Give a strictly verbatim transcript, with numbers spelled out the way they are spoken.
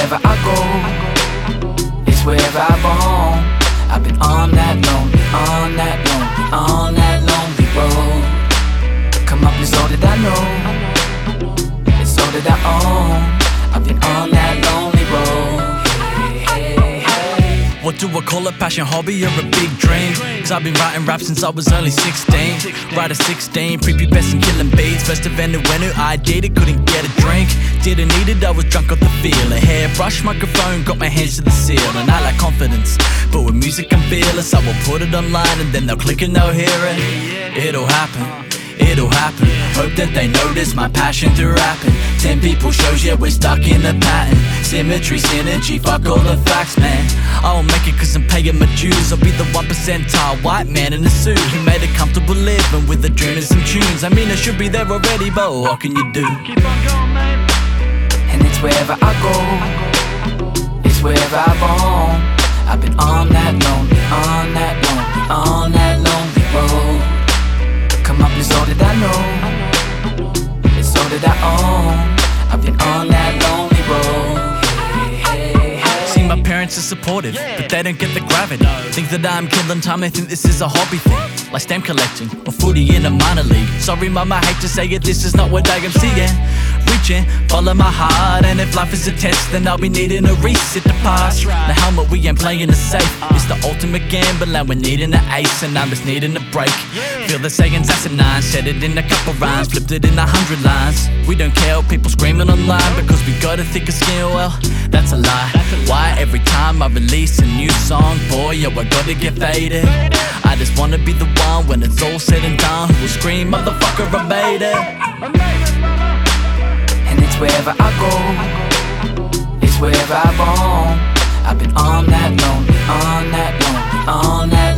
wherever I go, it's wherever I roam. I've been on that lonely, on that lonely, on that lonely road. Come up, it's all that I know, it's all that I own. I've been on that lonely road. What do I call a passion, hobby or a big dream? Cause I've been writing rap since I was only sixteen. Right at sixteen, prepubescent killing beats. First event when I did it, couldn't get a drink. Didn't need it, I was drunk off the feel. A hairbrush, microphone, got my hands to the seal. And I like confidence, but with music I'm fearless. I will put it online and then they'll click and they'll hear it. It'll happen, it'll happen. Hope that they notice my passion through rapping. Ten people shows, yeah, we're stuck in a pattern. Symmetry, synergy, fuck all the facts, man. I won't make it cause I'm paying my dues. I'll be the one percentile white man in a suit who made a comfortable living with a dream and some tunes. I mean, I should be there already, but what can you do? Keep on going, mate. And it's wherever I go, it's wherever I roam. I've been on that lonely, on that lonely, on that lonely road. Come up, it's all that I know, it's all that I own. I've been on that lonely road. See, my parents are supportive, but they don't get the gravity. Think that I'm killing time, they think this is a hobby thing, like stamp collecting or footy in a minor league. Sorry mama, I hate to say it, this is not what I am seeing. Reaching, follow my heart, and if life is a test, then I'll be needing a reset to pass. The helmet, we ain't playing it safe. It's the ultimate gamble, and we're needing an ace, and I'm just needing a break. Feel the sayings asinine, said it in a couple rhymes, flipped it in a hundred lines. We don't care, people screaming online, because we got a thicker skin, well, that's a lie. Why every time I release a new song, boy, yo, I gotta get faded. I just wanna be the one when it's all said and done, who will scream, motherfucker, I made it. And it's wherever I go, it's wherever I roam. I've been on that lonely, on that lonely, on that